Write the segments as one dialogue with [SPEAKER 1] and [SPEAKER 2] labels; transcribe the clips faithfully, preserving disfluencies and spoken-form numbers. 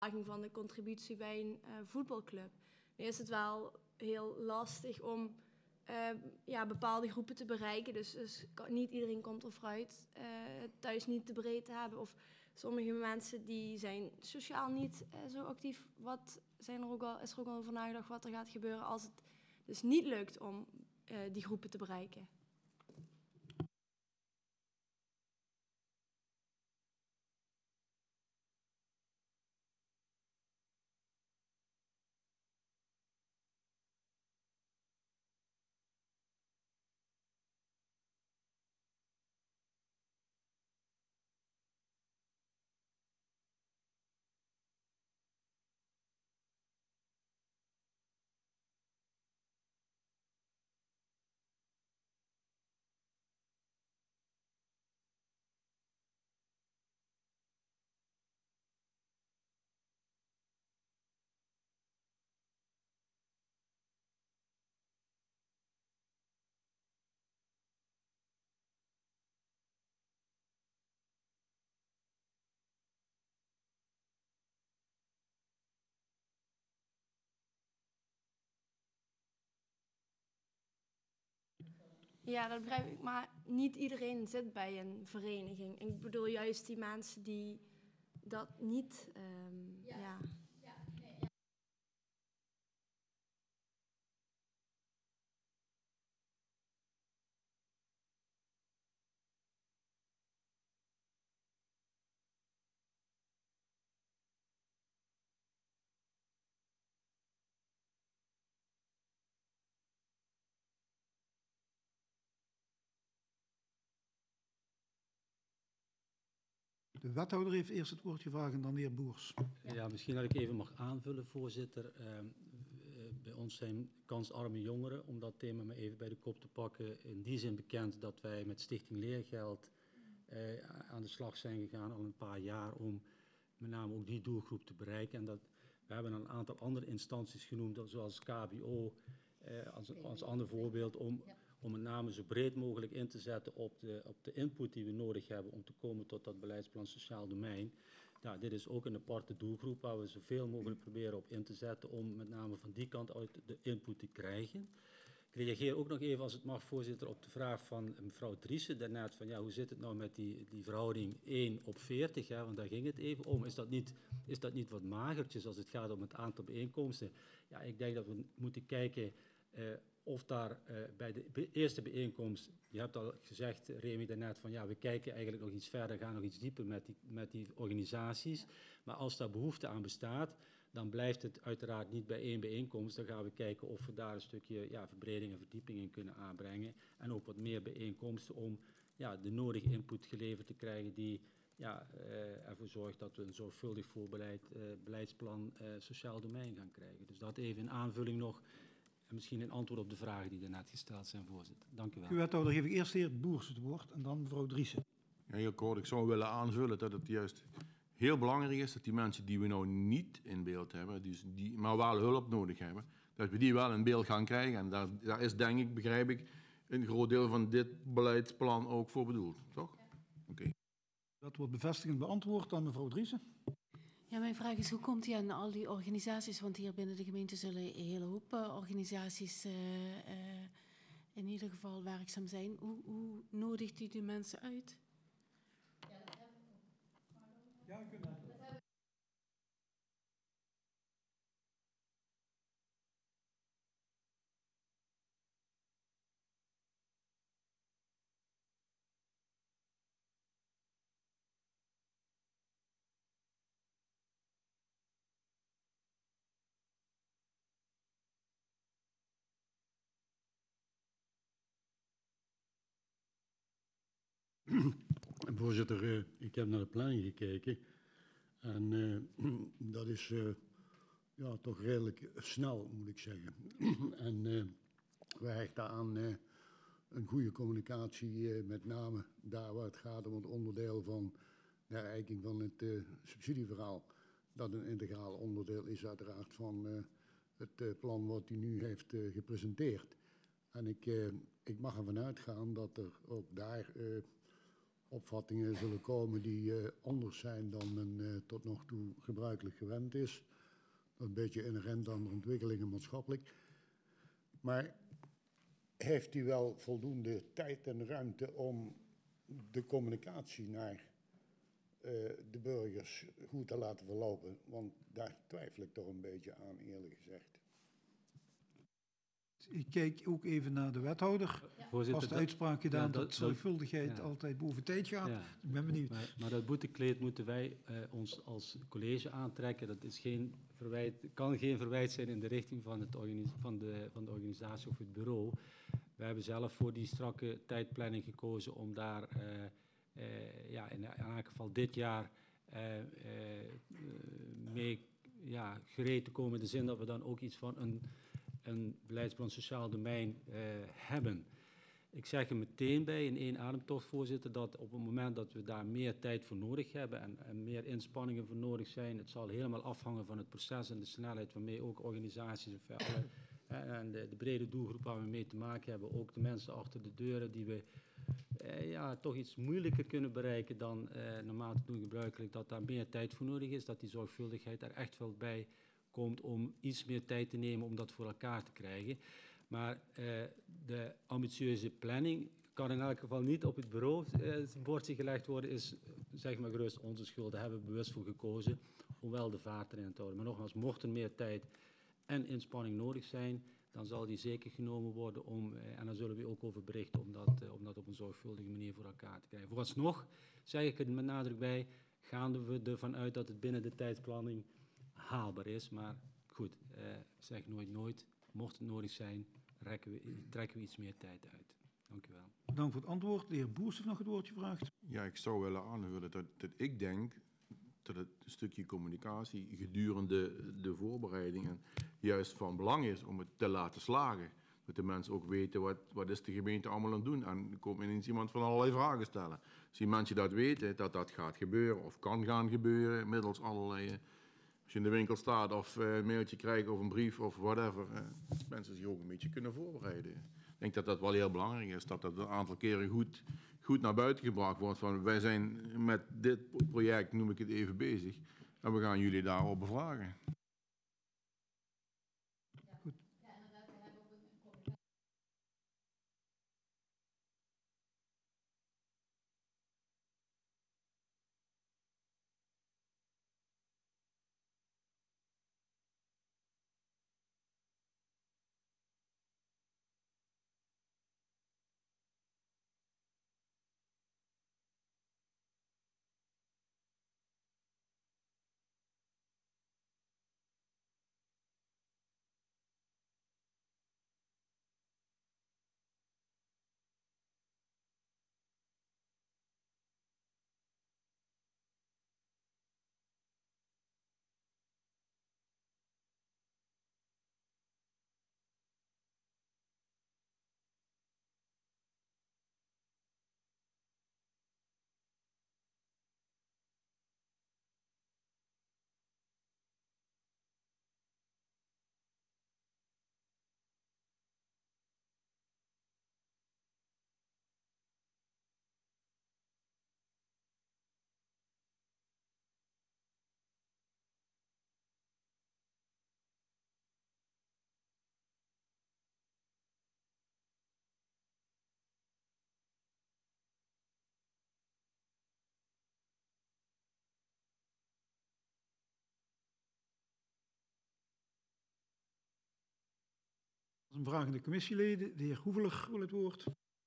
[SPEAKER 1] van de contributie bij een uh, voetbalclub. Nu is het wel heel lastig om uh, ja, bepaalde groepen te bereiken. Dus, dus niet iedereen komt er vooruit uh, thuis niet te breed te hebben. Of sommige mensen die zijn sociaal niet uh, zo actief. Wat zijn er ook al, is er ook al over nagedacht wat er gaat gebeuren als het dus niet lukt om uh, die groepen te bereiken? Ja, dat begrijp ik. Maar niet iedereen zit bij een vereniging. Ik bedoel juist die mensen die dat niet... Um, ja. Ja. Ja, nee, ja.
[SPEAKER 2] De wethouder heeft eerst het woord gevraagd en dan de heer Boers.
[SPEAKER 3] Ja, ja, misschien dat ik even mag aanvullen, voorzitter. Uh, uh, bij ons zijn kansarme jongeren, om dat thema maar even bij de kop te pakken, in die zin bekend dat wij met Stichting Leergeld uh, aan de slag zijn gegaan al een paar jaar om met name ook die doelgroep te bereiken. En dat, we hebben een aantal andere instanties genoemd, zoals K B O, uh, als, als ander voorbeeld, om, om met name zo breed mogelijk in te zetten op de, op de input die we nodig hebben om te komen tot dat beleidsplan sociaal domein. Nou, dit is ook een aparte doelgroep waar we zoveel mogelijk proberen op in te zetten om met name van die kant uit de input te krijgen. Ik reageer ook nog even, als het mag, voorzitter, op de vraag van mevrouw Driessen daarnet van ja, hoe zit het nou met die, die verhouding één op veertig, hè, want daar ging het even om. Is dat, niet, is dat niet wat magertjes als het gaat om het aantal bijeenkomsten? Ja, ik denk dat we moeten kijken uh, of daar uh, bij de be- eerste bijeenkomst, je hebt al gezegd, Remy, daarnet, van ja, we kijken eigenlijk nog iets verder, gaan nog iets dieper met die, met die organisaties. Maar als daar behoefte aan bestaat, dan blijft het uiteraard niet bij één bijeenkomst. Dan gaan we kijken of we daar een stukje ja, verbreding en verdieping in kunnen aanbrengen. En ook wat meer bijeenkomsten om ja, de nodige input geleverd te krijgen die ja, uh, ervoor zorgt dat we een zorgvuldig voorbeleid, uh, beleidsplan uh, sociaal domein gaan krijgen. Dus dat even in aanvulling nog. En misschien een antwoord op de vragen die daarnet gesteld zijn, voorzitter. Dank u wel.
[SPEAKER 2] U wethouder, geef ik eerst de heer Boers het woord en dan mevrouw Driessen.
[SPEAKER 4] Ja, heel kort. Ik zou willen aanvullen dat het juist heel belangrijk is dat die mensen die we nou niet in beeld hebben, dus die maar wel hulp nodig hebben, dat we die wel in beeld gaan krijgen. En daar, daar is, denk ik, begrijp ik, een groot deel van dit beleidsplan ook voor bedoeld. Toch? Ja. Oké. Okay.
[SPEAKER 2] Dat wordt bevestigend beantwoord dan mevrouw Driessen.
[SPEAKER 5] Ja, mijn vraag is, hoe komt u aan al die organisaties? Want hier binnen de gemeente zullen een hele hoop uh, organisaties uh, uh, in ieder geval werkzaam zijn. Hoe, hoe nodigt u die mensen uit? Ja, dat heb ik ook. Ja, ik kan dat.
[SPEAKER 6] Voorzitter, ik heb naar de planning gekeken en uh, dat is uh, ja, toch redelijk snel, moet ik zeggen. en uh, we hechten aan uh, een goede communicatie, uh, met name daar waar het gaat om het onderdeel van de herijking van het uh, subsidieverhaal. Dat een integraal onderdeel is uiteraard van uh, het uh, plan wat u nu heeft uh, gepresenteerd. En ik, uh, ik mag ervan uitgaan dat er ook daar... Uh, opvattingen zullen komen die uh, anders zijn dan men uh, tot nog toe gebruikelijk gewend is. Dat is een beetje inherent aan de ontwikkelingen maatschappelijk. Maar heeft u wel voldoende tijd en ruimte om de communicatie naar uh, de burgers goed te laten verlopen? Want daar twijfel ik toch een beetje aan, eerlijk gezegd.
[SPEAKER 2] Ik kijk ook even naar de wethouder.
[SPEAKER 3] Voorzitter,
[SPEAKER 2] Als de uitspraak gedaan
[SPEAKER 3] ja,
[SPEAKER 2] dat,
[SPEAKER 3] dat,
[SPEAKER 2] dat zorgvuldigheid
[SPEAKER 3] ja.
[SPEAKER 2] altijd boven tijd gaat.
[SPEAKER 3] Ja.
[SPEAKER 2] Ik ben benieuwd.
[SPEAKER 3] Maar, maar dat boetekleed moeten wij uh, ons als college aantrekken. Dat is geen verwijt, kan geen verwijt zijn in de richting van, het organis- van, de, van de organisatie of het bureau. We hebben zelf voor die strakke tijdplanning gekozen om daar uh, uh, ja, in, in elk geval dit jaar uh, uh, mee ja, gereed te komen. In de zin dat we dan ook iets van een, een beleidsplan sociaal domein uh, hebben. Ik zeg er meteen bij, in één ademtocht, voorzitter, dat op het moment dat we daar meer tijd voor nodig hebben en, en meer inspanningen voor nodig zijn, het zal helemaal afhangen van het proces en de snelheid waarmee ook organisaties of alle, en de, de brede doelgroep waar we mee te maken hebben, ook de mensen achter de deuren die we eh, ja, toch iets moeilijker kunnen bereiken dan eh, normaal te doen gebruikelijk, dat daar meer tijd voor nodig is, dat die zorgvuldigheid er echt wel bij komt om iets meer tijd te nemen om dat voor elkaar te krijgen. Maar uh, de ambitieuze planning kan in elk geval niet op het bureau uh, het bordje gelegd worden, is zeg maar gerust onze schuld. Daar hebben we bewust voor gekozen om wel de vaart erin te houden. Maar nogmaals, mocht er meer tijd en inspanning nodig zijn, dan zal die zeker genomen worden om, uh, en daar zullen we ook over berichten, om dat, uh, om dat op een zorgvuldige manier voor elkaar te krijgen. Vooralsnog, zeg ik er met nadruk bij, gaan we ervan uit dat het binnen de tijdsplanning haalbaar is. Maar goed, uh, zeg nooit nooit. Mocht het nodig zijn, trekken we, trekken we iets meer tijd uit. Dank u wel.
[SPEAKER 2] Dank voor het antwoord. De heer Boers heeft nog het woord gevraagd.
[SPEAKER 4] Ja, ik zou willen aanvullen dat, dat ik denk dat het stukje communicatie gedurende de voorbereidingen juist van belang is om het te laten slagen. Dat de mensen ook weten wat, wat is de gemeente allemaal aan het doen. En er komt ineens iemand van allerlei vragen stellen. Als die mensen dat weten, dat dat gaat gebeuren of kan gaan gebeuren, middels allerlei... Als je in de winkel staat of uh, een mailtje krijgt of een brief of whatever, uh, mensen zich ook een beetje kunnen voorbereiden. Ik denk dat dat wel heel belangrijk is, dat dat een aantal keren goed, goed naar buiten gebracht wordt. Van, wij zijn met dit project, noem ik het even, bezig en we gaan jullie daarop bevragen.
[SPEAKER 2] Goed. Een vraag aan de commissieleden. De heer Hoeveler wil het woord.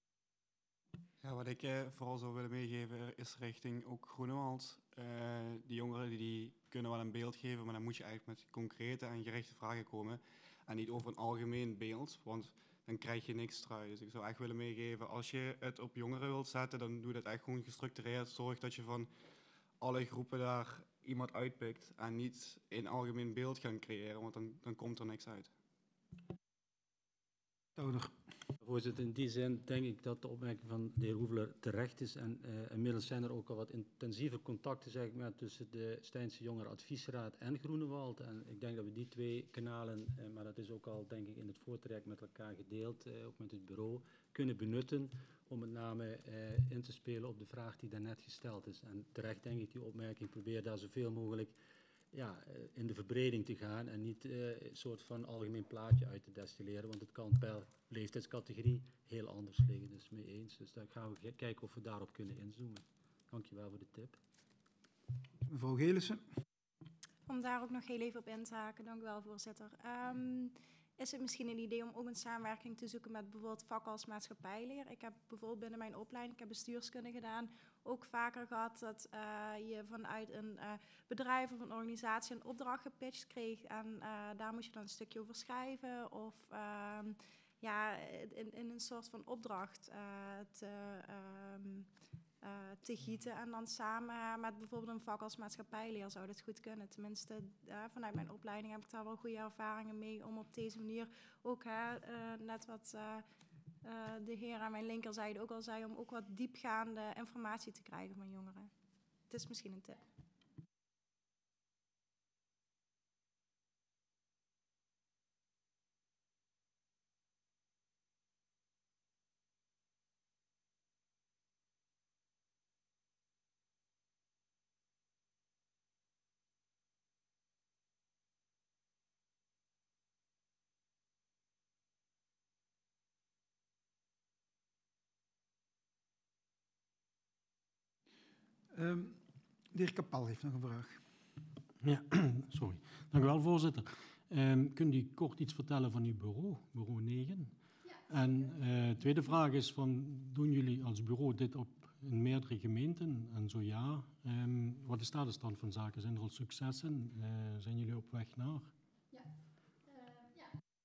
[SPEAKER 7] Ja, wat ik eh, vooral zou willen meegeven is richting ook Groenewald. Uh, die jongeren die, die kunnen wel een beeld geven, maar dan moet je eigenlijk met concrete en gerichte vragen komen. En niet over een algemeen beeld, want dan krijg je niks terug. Dus ik zou echt willen meegeven, als je het op jongeren wilt zetten, dan doe dat echt gewoon gestructureerd. Zorg dat je van alle groepen daar iemand uitpikt en niet een algemeen beeld gaan creëren, want dan, dan komt er niks uit.
[SPEAKER 2] Ouder.
[SPEAKER 3] Voorzitter, in die zin denk ik dat de opmerking van de heer Hoeveler terecht is. En uh, inmiddels zijn er ook al wat intensieve contacten zeg maar, tussen de Stijnse Jongerenadviesraad en Groenewald. En ik denk dat we die twee kanalen, uh, maar dat is ook al denk ik in het voortraject met elkaar gedeeld, uh, ook met het bureau, kunnen benutten om met name uh, in te spelen op de vraag die daarnet gesteld is. En terecht denk ik die opmerking, probeer daar zoveel mogelijk ja, in de verbreding te gaan en niet uh, een soort van algemeen plaatje uit te destilleren, want het kan per leeftijdscategorie heel anders liggen, dus mee eens. Dus daar gaan we kijken of we daarop kunnen inzoomen. Dankjewel voor de tip.
[SPEAKER 2] Mevrouw Gelissen.
[SPEAKER 8] Om daar ook nog heel even op in te haken, dank u wel, voorzitter. Um, is het misschien een idee om ook een samenwerking te zoeken met bijvoorbeeld vakken als maatschappijleer? Ik heb bijvoorbeeld binnen mijn opleiding, ik heb bestuurskunde gedaan, ook vaker gehad dat uh, je vanuit een uh, bedrijf of een organisatie een opdracht gepitcht kreeg. En uh, daar moest je dan een stukje over schrijven of uh, ja, in, in een soort van opdracht uh, te... Um, Uh, te gieten en dan samen met bijvoorbeeld een vak als maatschappijleer zou dat goed kunnen. Tenminste, uh, vanuit mijn opleiding heb ik daar wel goede ervaringen mee om op deze manier ook, hè, uh, net wat uh, uh, de heer aan mijn linkerzijde ook al zei, om ook wat diepgaande informatie te krijgen van jongeren. Het is misschien een tip.
[SPEAKER 2] Um, de heer Kapal heeft nog een vraag.
[SPEAKER 9] Ja, sorry. Dank u wel, voorzitter. Um, kunt u kort iets vertellen van uw bureau, bureau negen? Ja. En uh, tweede vraag is, van, doen jullie als bureau dit op in meerdere gemeenten? En zo ja, um, wat is daar de stand van zaken? Zijn er al successen? Uh, zijn jullie op weg naar?
[SPEAKER 10] Ja. Uh, ja.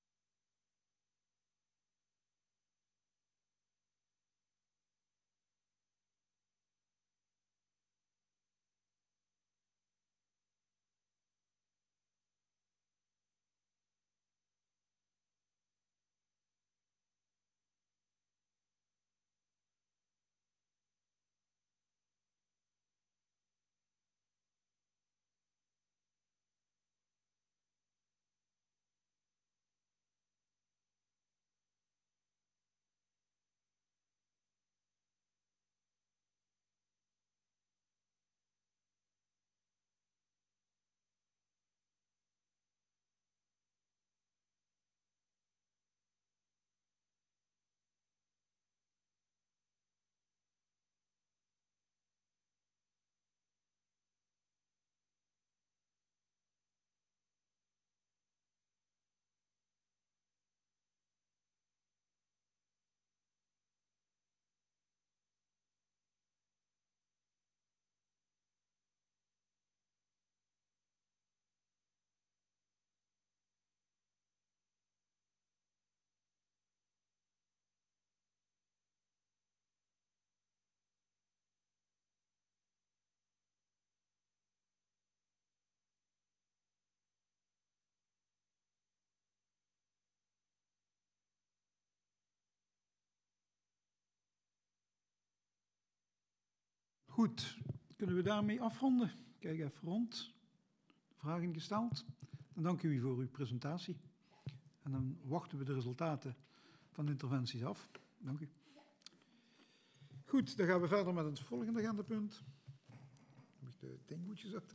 [SPEAKER 2] Goed, kunnen we daarmee afronden? Kijk even rond. Vragen gesteld? Dan dank u voor uw presentatie. En dan wachten we de resultaten van de interventies af. Dank u. Goed, dan gaan we verder met het volgende agendapunt. Heb ik de denkboekjes uit?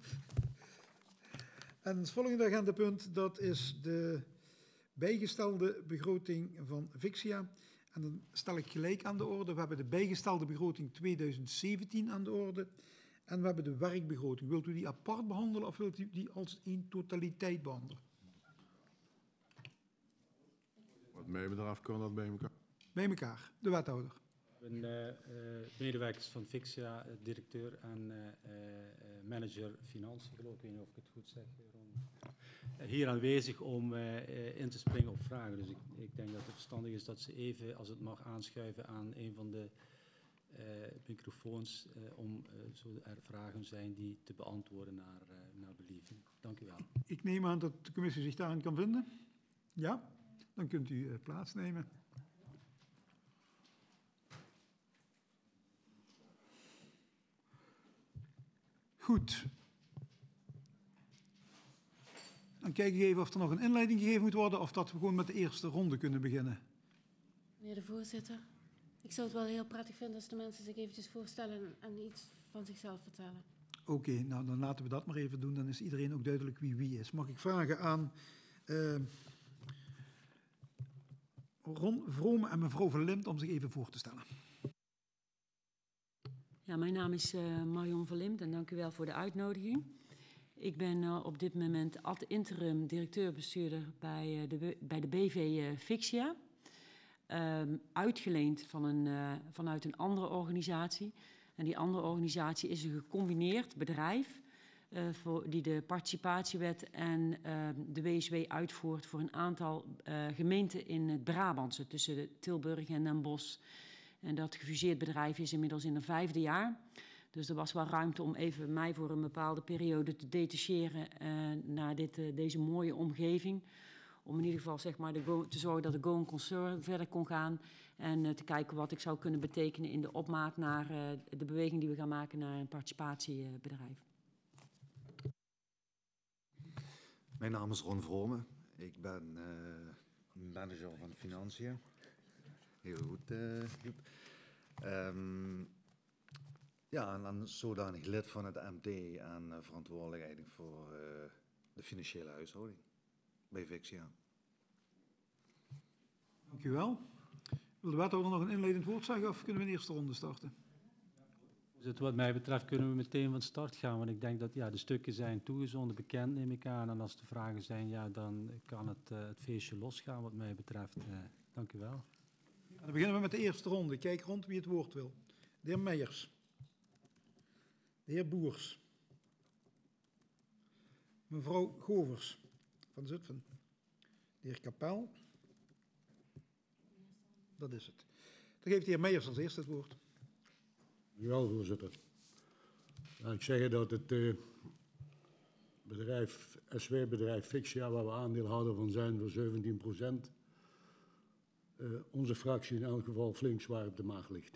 [SPEAKER 2] En het volgende agendapunt, dat is de bijgestelde begroting van Vixia. En dan stel ik gelijk aan de orde. We hebben de bijgestelde begroting tweeduizend zeventien aan de orde. En we hebben de werkbegroting. Wilt u die apart behandelen of wilt u die als één totaliteit behandelen?
[SPEAKER 4] Wat mij betreft kan dat bij elkaar.
[SPEAKER 2] Bij elkaar, de wethouder.
[SPEAKER 3] Een uh, uh, medewerkers van Vixia, uh, directeur en uh, uh, manager financiën, geloof ik. Ik weet niet of ik het goed zeg, Ron. Uh, hier aanwezig om uh, uh, in te springen op vragen. Dus ik, ik denk dat het verstandig is dat ze even, als het mag, aanschuiven aan een van de uh, microfoons, uh, om uh, zo er vragen zijn die te beantwoorden naar, uh, naar believen. Dank u wel.
[SPEAKER 2] Ik neem aan dat de commissie zich daarin kan vinden. Ja, dan kunt u uh, plaatsnemen. Goed. Dan kijk ik even of er nog een inleiding gegeven moet worden of dat we gewoon met de eerste ronde kunnen beginnen.
[SPEAKER 5] Meneer de voorzitter, ik zou het wel heel prettig vinden als de mensen zich eventjes voorstellen en, en iets van zichzelf vertellen.
[SPEAKER 2] Oké, okay, nou dan laten we dat maar even doen. Dan is iedereen ook duidelijk wie wie is. Mag ik vragen aan uh, Ron Vrome en mevrouw Verlimt om zich even voor te stellen.
[SPEAKER 11] Ja, mijn naam is uh, Marion Verlimt en dank u wel voor de uitnodiging. Ik ben uh, op dit moment ad interim directeur-bestuurder bij, uh, de, bij de B V uh, Fixia. Uh, uitgeleend van een, uh, vanuit een andere organisatie. En die andere organisatie is een gecombineerd bedrijf uh, voor, die de participatiewet en uh, de W S W uitvoert voor een aantal uh, gemeenten in het Brabantse, tussen de Tilburg en Den Bosch. En dat gefuseerd bedrijf is inmiddels in het vijfde jaar. Dus er was wel ruimte om even mij voor een bepaalde periode te detacheren uh, naar dit, uh, deze mooie omgeving. Om in ieder geval zeg maar, de go- te zorgen dat de going concern verder kon gaan. En uh, te kijken wat ik zou kunnen betekenen in de opmaat naar uh, de beweging die we gaan maken naar een participatiebedrijf.
[SPEAKER 12] Mijn naam is Ron Vrome. Ik ben uh, manager van financiën. Heel goed, uh, Joep. Um, ja, en dan zodanig lid van het M T en uh, verantwoordelijk eigenlijk voor uh, de financiële huishouding bij Fixia.
[SPEAKER 2] Dank u wel. Wil de wethouder nog een inleidend woord zeggen of kunnen we in de eerste ronde starten?
[SPEAKER 3] Dus wat mij betreft kunnen we meteen van start gaan, want ik denk dat ja, de stukken zijn toegezonden, bekend neem ik aan. En als er vragen zijn, ja, dan kan het, uh, het feestje losgaan wat mij betreft. Uh, dank u wel.
[SPEAKER 2] En dan beginnen we met de eerste ronde. Kijk rond wie het woord wil. De heer Meijers. De heer Boers. Mevrouw Govers van Zutphen. De heer Kapel. Dat is het. Dan geeft de heer Meijers als eerste het woord.
[SPEAKER 6] Jawel, voorzitter. Nou, ik zeg dat het uh, bedrijf, S W-bedrijf Fixia, waar we aandeelhouder van zijn voor zeventien procent, uh, onze fractie in elk geval flink zwaar op de maag ligt.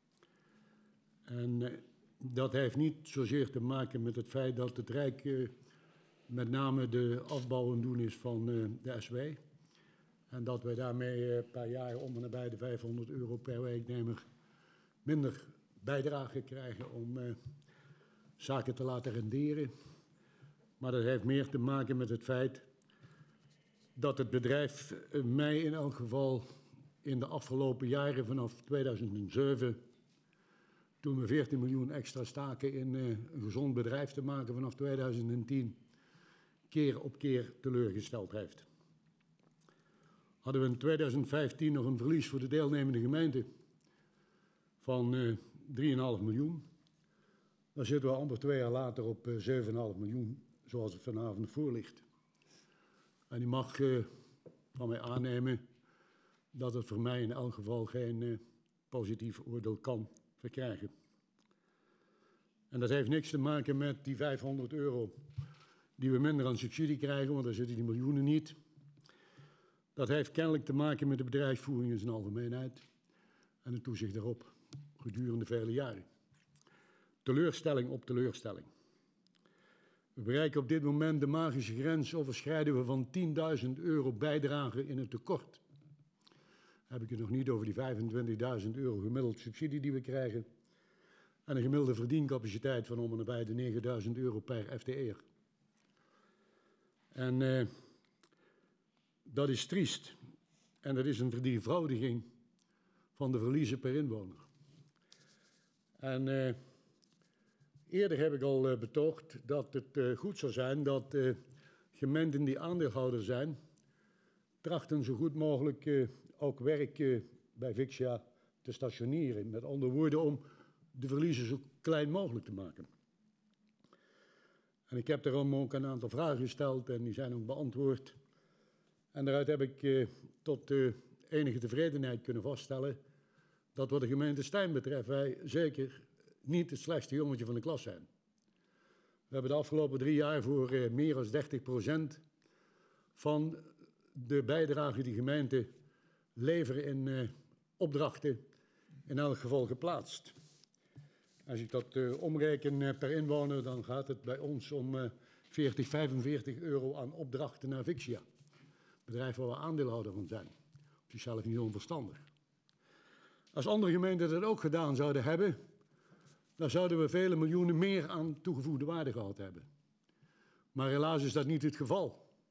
[SPEAKER 6] En uh, dat heeft niet zozeer te maken met het feit dat het Rijk uh, met name de afbouw aan doen is van uh, de S W. En dat wij daarmee uh, per jaar om en nabij de vijfhonderd euro per werknemer minder bijdrage krijgen om uh, zaken te laten renderen. Maar dat heeft meer te maken met het feit dat het bedrijf uh, mij in elk geval in de afgelopen jaren vanaf tweeduizend zeven, toen we veertien miljoen extra staken in uh, een gezond bedrijf te maken vanaf tweeduizend tien, keer op keer teleurgesteld heeft. Hadden we in tweeduizend vijftien nog een verlies voor de deelnemende gemeenten van uh, drie komma vijf miljoen. Dan zitten we amper twee jaar later op uh, zeven komma vijf miljoen, zoals het vanavond voor ligt. En u mag uh, van mij aannemen dat het voor mij in elk geval geen uh, positief oordeel kan verkrijgen. En dat heeft niks te maken met die vijfhonderd euro die we minder aan subsidie krijgen, want daar zitten die miljoenen niet. Dat heeft kennelijk te maken met de bedrijfsvoering in zijn algemeenheid en het toezicht daarop gedurende vele jaren. Teleurstelling op teleurstelling. We bereiken op dit moment de magische grens, overschrijden we van tienduizend euro bijdrage in het tekort. Dan heb ik het nog niet over die vijfentwintigduizend euro gemiddeld subsidie die we krijgen en een gemiddelde verdiencapaciteit van om en nabij de negenduizend euro per F T E'er. En uh, dat is triest. En dat is een verdrievoudiging van de verliezen per inwoner. En uh, eerder heb ik al uh, betoogd dat het uh, goed zou zijn dat uh, gemeenten die aandeelhouder zijn, trachten zo goed mogelijk uh, ook werk uh, bij Fixia te stationeren. Met andere woorden, om de verliezen zo klein mogelijk te maken. En ik heb daarom ook een aantal vragen gesteld en die zijn ook beantwoord. En daaruit heb ik uh, tot uh, enige tevredenheid kunnen vaststellen dat wat de gemeente Stein betreft wij zeker niet het slechtste jongetje van de klas zijn. We hebben de afgelopen drie jaar voor uh, meer dan dertig procent van de bijdrage die gemeenten leveren in uh, opdrachten in elk geval geplaatst. Als ik dat uh, omreken uh, per inwoner, dan gaat het bij ons om uh, veertig, vijfenveertig euro aan opdrachten naar Vixia. Bedrijf waar we aandeelhouder van zijn. Op zichzelf niet onverstandig. Als andere gemeenten dat ook gedaan zouden hebben, dan zouden we vele miljoenen meer aan toegevoegde waarde gehad hebben. Maar helaas is dat niet het geval.